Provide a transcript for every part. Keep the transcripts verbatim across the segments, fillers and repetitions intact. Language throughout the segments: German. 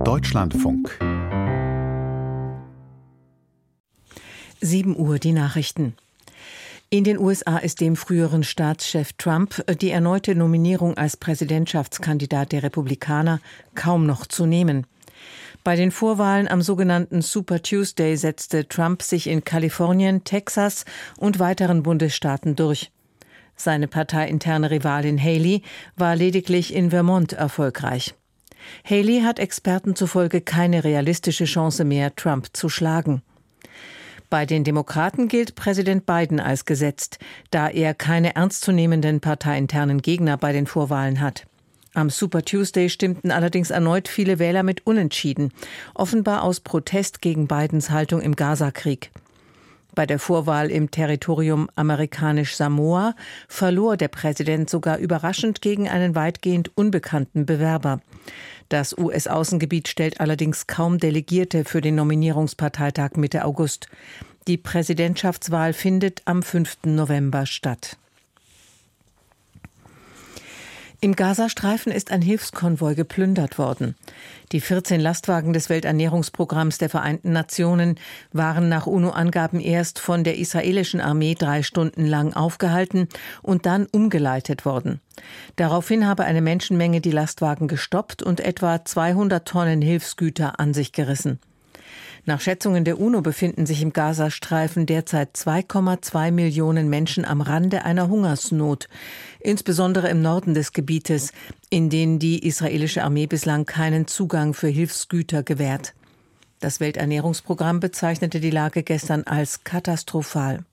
Deutschlandfunk. sieben Uhr die Nachrichten. In den U S A ist dem früheren Staatschef Trump die erneute Nominierung als Präsidentschaftskandidat der Republikaner kaum noch zu nehmen. Bei den Vorwahlen am sogenannten Super Tuesday setzte Trump sich in Kalifornien, Texas und weiteren Bundesstaaten durch. Seine parteiinterne Rivalin Haley war lediglich in Vermont erfolgreich. Haley hat Experten zufolge keine realistische Chance mehr, Trump zu schlagen. Bei den Demokraten gilt Präsident Biden als gesetzt, da er keine ernstzunehmenden parteiinternen Gegner bei den Vorwahlen hat. Am Super Tuesday stimmten allerdings erneut viele Wähler mit Unentschieden, offenbar aus Protest gegen Bidens Haltung im Gaza-Krieg. Bei der Vorwahl im Territorium amerikanisch-Samoa verlor der Präsident sogar überraschend gegen einen weitgehend unbekannten Bewerber. Das U S-Außengebiet stellt allerdings kaum Delegierte für den Nominierungsparteitag Mitte August. Die Präsidentschaftswahl findet am fünften November statt. Im Gazastreifen ist ein Hilfskonvoi geplündert worden. Die vierzehn Lastwagen des Welternährungsprogramms der Vereinten Nationen waren nach UNO-Angaben erst von der israelischen Armee drei Stunden lang aufgehalten und dann umgeleitet worden. Daraufhin habe eine Menschenmenge die Lastwagen gestoppt und etwa zweihundert Tonnen Hilfsgüter an sich gerissen. Nach Schätzungen der UNO befinden sich im Gazastreifen derzeit zwei Komma zwei Millionen Menschen am Rande einer Hungersnot, insbesondere im Norden des Gebietes, in den die israelische Armee bislang keinen Zugang für Hilfsgüter gewährt. Das Welternährungsprogramm bezeichnete die Lage gestern als katastrophal.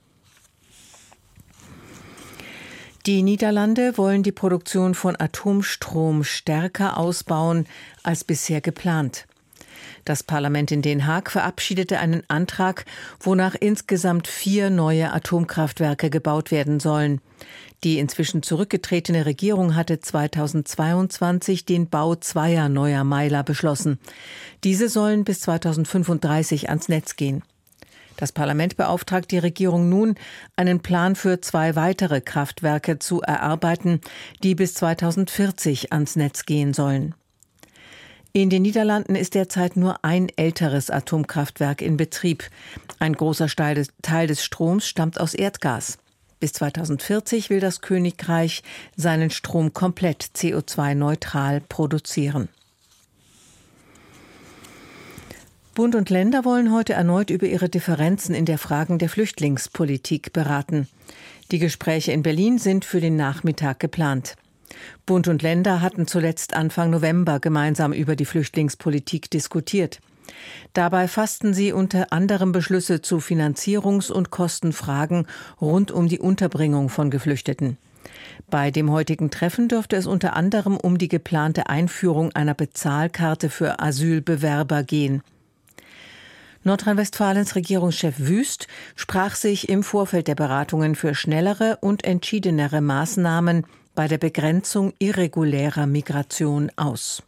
Die Niederlande wollen die Produktion von Atomstrom stärker ausbauen als bisher geplant. Das Parlament in Den Haag verabschiedete einen Antrag, wonach insgesamt vier neue Atomkraftwerke gebaut werden sollen. Die inzwischen zurückgetretene Regierung hatte zweitausendzweiundzwanzig den Bau zweier neuer Meiler beschlossen. Diese sollen bis zweitausendfünfunddreißig ans Netz gehen. Das Parlament beauftragt die Regierung nun, einen Plan für zwei weitere Kraftwerke zu erarbeiten, die bis zweitausendvierzig ans Netz gehen sollen. In den Niederlanden ist derzeit nur ein älteres Atomkraftwerk in Betrieb. Ein großer Teil des Stroms stammt aus Erdgas. Bis zweitausendvierzig will das Königreich seinen Strom komplett C O zwei neutral produzieren. Bund und Länder wollen heute erneut über ihre Differenzen in der Fragen der Flüchtlingspolitik beraten. Die Gespräche in Berlin sind für den Nachmittag geplant. Bund und Länder hatten zuletzt Anfang November gemeinsam über die Flüchtlingspolitik diskutiert. Dabei fassten sie unter anderem Beschlüsse zu Finanzierungs- und Kostenfragen rund um die Unterbringung von Geflüchteten. Bei dem heutigen Treffen dürfte es unter anderem um die geplante Einführung einer Bezahlkarte für Asylbewerber gehen. Nordrhein-Westfalens Regierungschef Wüst sprach sich im Vorfeld der Beratungen für schnellere und entschiedenere Maßnahmen bei der Begrenzung irregulärer Migration aus.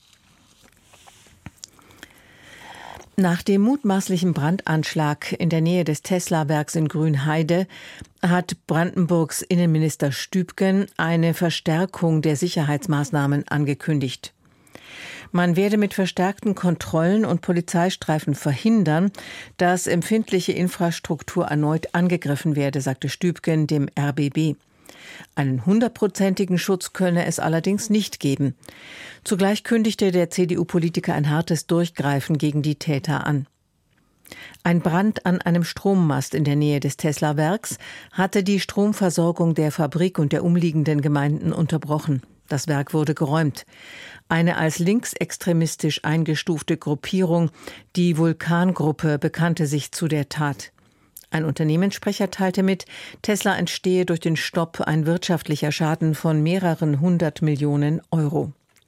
Nach dem mutmaßlichen Brandanschlag in der Nähe des Tesla-Werks in Grünheide hat Brandenburgs Innenminister Stübgen eine Verstärkung der Sicherheitsmaßnahmen angekündigt. Man werde mit verstärkten Kontrollen und Polizeistreifen verhindern, dass empfindliche Infrastruktur erneut angegriffen werde, sagte Stübgen dem R B B. Einen hundertprozentigen Schutz könne es allerdings nicht geben. Zugleich kündigte der C D U-Politiker ein hartes Durchgreifen gegen die Täter an. Ein Brand an einem Strommast in der Nähe des Tesla-Werks hatte die Stromversorgung der Fabrik und der umliegenden Gemeinden unterbrochen. Das Werk wurde geräumt. Eine als linksextremistisch eingestufte Gruppierung, die Vulkan-Gruppe, bekannte sich zu der Tat. Ein Unternehmenssprecher teilte mit, Tesla entstehe durch den Stopp ein wirtschaftlicher Schaden von mehreren hundert Millionen Euro.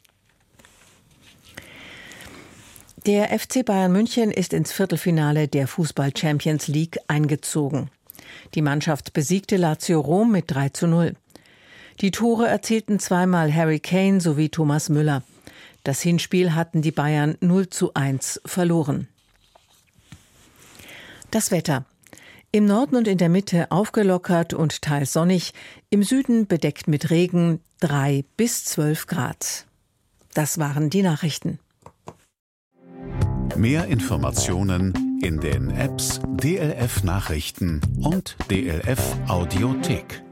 Der F C Bayern München ist ins Viertelfinale der Fußball-Champions League eingezogen. Die Mannschaft besiegte Lazio Rom mit drei zu null. Die Tore erzielten zweimal Harry Kane sowie Thomas Müller. Das Hinspiel hatten die Bayern null zu eins verloren. Das Wetter. Im Norden und in der Mitte aufgelockert und teils sonnig, im Süden bedeckt mit Regen drei bis zwölf Grad. Das waren die Nachrichten. Mehr Informationen in den Apps D L F Nachrichten und D L F Audiothek.